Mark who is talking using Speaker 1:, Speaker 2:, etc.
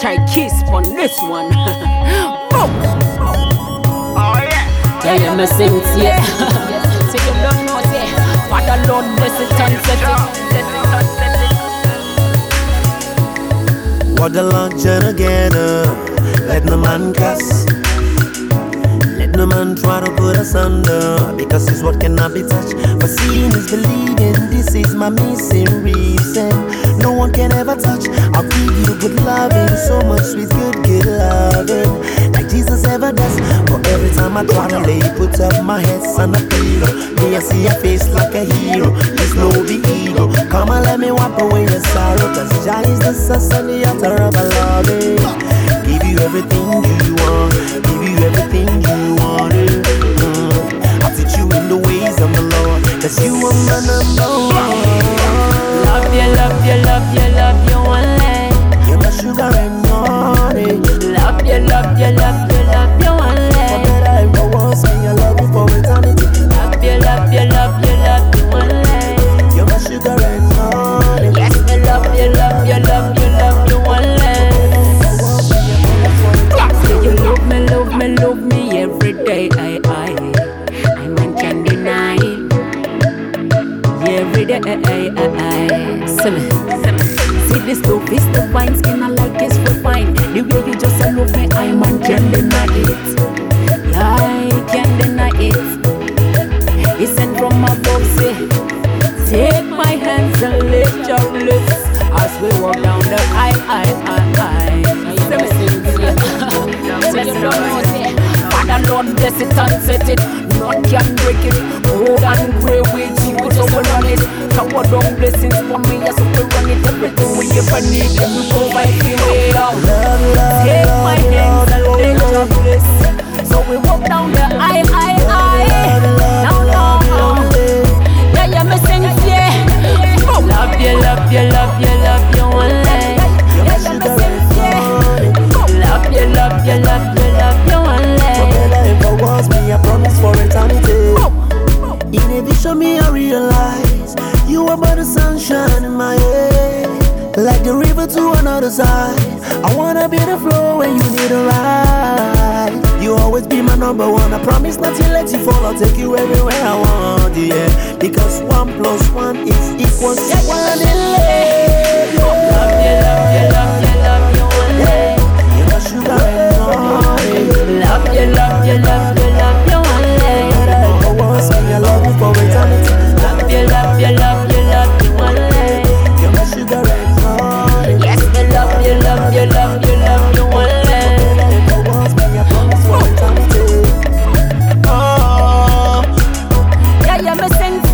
Speaker 1: try kiss on this one. Boom.
Speaker 2: Oh yeah.
Speaker 1: Yeah, me sing to you. So you don't know, say, Father Lord bless it and set it.
Speaker 3: What the lunch and again, let no man cuss. Let no man try to put us under, because it's what cannot be touched. But seeing is believing, this is my missing reason. No one can ever touch. I'll give you good loving, so much sweet, good loving, like Jesus ever does. But every time I try to lay, put up my head on a pillow, me I see your face like a hero. There's no big ego. Come and let me wipe away your sorrow, cause Jah is the source and the author of our loving. Give you everything you want, give you everything you want. I'll teach you in the ways of the Lord, cause you are my number one.
Speaker 1: Love you, love you, love you, love you only.
Speaker 3: You're my sugar and honey.
Speaker 1: Love you, love you, love you, love you only.
Speaker 3: Forget I ever was me, I love you for eternity.
Speaker 1: Love you, love you, love you, love you only.
Speaker 3: You're my sugar and honey.
Speaker 1: Yes, me love you, love you, love you, love you only. You love me, love me, love me every day. I man can deny it. Every day, See this love is the wine, skin I like is refined. The way you just love me, I man can deny it. Yeah, I can't deny it. He sent from above, say, take my hands and lift your lips as we walk down the Father Lord bless it and set it. None can break it. Old and grey with you, so we run it. Shower down blessings for me, yes, we run it. Everything we ever need, we provide the way out. Take my hands and lift your bliss. So we walk down the Now, yeah, me sing, yeah. Love you, love you, love you, love you only. Yeah, me sing, yeah. Love you, love you, love you, love you only.
Speaker 3: Forget I ever was me, I promise for eternity. In a vision me I realize you are but the sunshine in my head, like the river to another side. I wanna be the flow when you need a ride. You always be my number one. I promise not to let you fall. I'll take you everywhere I want, yeah. Because 1 + 1 is equal to 1 in love.
Speaker 1: Love you, love you, love you, love you only.
Speaker 3: You're my sugar and honey.
Speaker 1: Love you, love you, love you, love you only.
Speaker 3: But I ever was me, I love you for eternity.
Speaker 1: Love you, love you, love you, love you only.
Speaker 3: You're my sugar and honey.
Speaker 1: Yes, me love you, love you, love you, love you only.
Speaker 3: Oh,
Speaker 1: yeah, me sing